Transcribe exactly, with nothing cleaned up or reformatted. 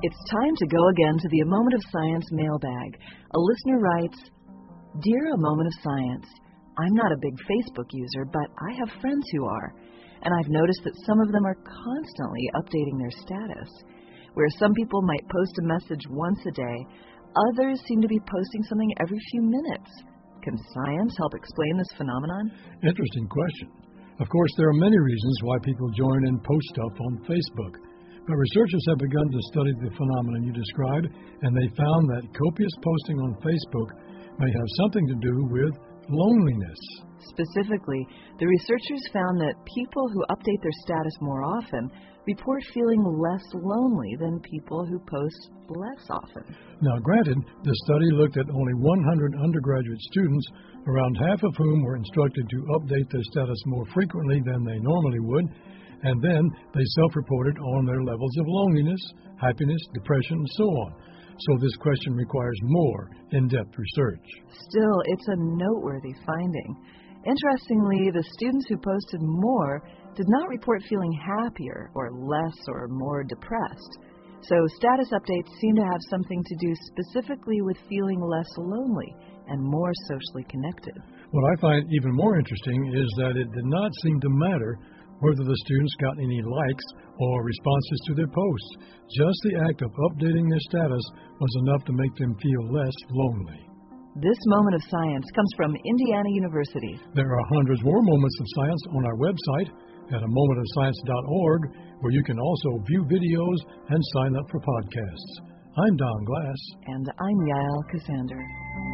It's time to go again to the A Moment of Science mailbag. A listener writes, Dear A Moment of Science, I'm not a big Facebook user, but I have friends who are, and I've noticed that some of them are constantly updating their status. Where some people might post a message once a day, others seem to be posting something every few minutes. Can science help explain this phenomenon? Interesting question. Of course, there are many reasons why people join and post stuff on Facebook. But researchers have begun to study the phenomenon you described, and they found that copious posting on Facebook may have something to do with loneliness. Specifically, the researchers found that people who update their status more often report feeling less lonely than people who post less often. Now, granted, the study looked at only one hundred undergraduate students, around half of whom were instructed to update their status more frequently than they normally would, and then they self-reported on their levels of loneliness, happiness, depression, and so on. So this question requires more in-depth research. Still, it's a noteworthy finding. Interestingly, the students who posted more did not report feeling happier or less or more depressed. So status updates seem to have something to do specifically with feeling less lonely and more socially connected. What I find even more interesting is that it did not seem to matter whether the students got any likes or responses to their posts. Just the act of updating their status was enough to make them feel less lonely. This Moment of Science comes from Indiana University. There are hundreds more moments of science on our website at a moment of science dot org, where you can also view videos and sign up for podcasts. I'm Don Glass. And I'm Yael Cassander.